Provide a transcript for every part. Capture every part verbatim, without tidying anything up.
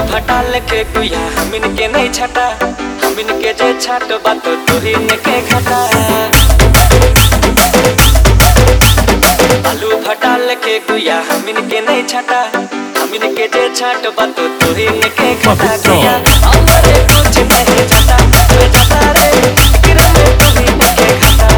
भटाल के कुया हमिन के नहीं छटा हमिन के जे छाट बात तोहिन के घटा आलू भटाल के कुया हमिन के नहीं छटा हमिन के जे छाट बात तोहिन के घटा कुया हमरे कुछ नहीं छटा तो जाता रे गिरा में तोहिन के घटा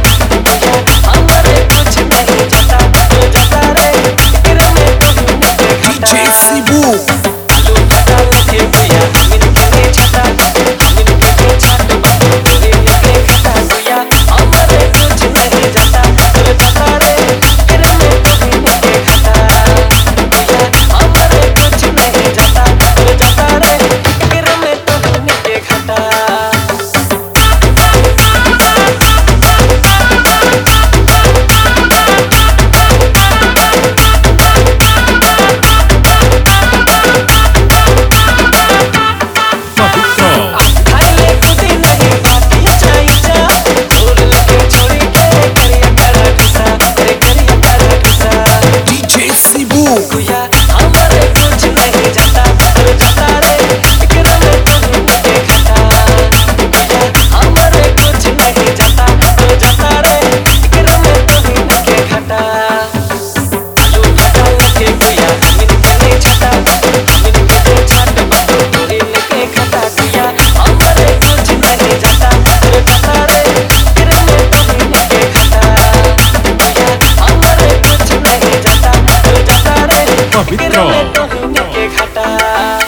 हमरे कुछ नहीं छटा तो जाता रे गिरा में तोहिन के घटा D J Sibu आलू भटाल के कुया हमिन के नहीं छटा हमिन के जे छाट बात तोहिन के घटा कुया हमरे कुछ नहीं छटा तो जाता रे गिरा में तोहिन के घटा कुया हमरे कुछ नहीं छटा तो जाता रे गिरा में तोहिन के घटा खाइले खुदी नहीं बाकी जाई जा दूर लगे छोड़ी के करिया करा घुसा रे करिया करा घुसा D J Sibu कुया हमरे कुछ नहीं जाता तो जाता रे गिरा में तोहिन के घटा कुया हमरे कुछ नहीं जाता तो जाता रे गिरा में तोहिन के घटा आलू भटाल के कुया हमिन के नहीं छटा हमिन के जे छाट बात तोहिन के घटा कुया हमरे कुछ नहीं जाता तो जाता रे गिरा में तोहिन के घटा कुया हमरे कुछ नहीं जाता तो जाता रे गिरा में तोहिन के घटा।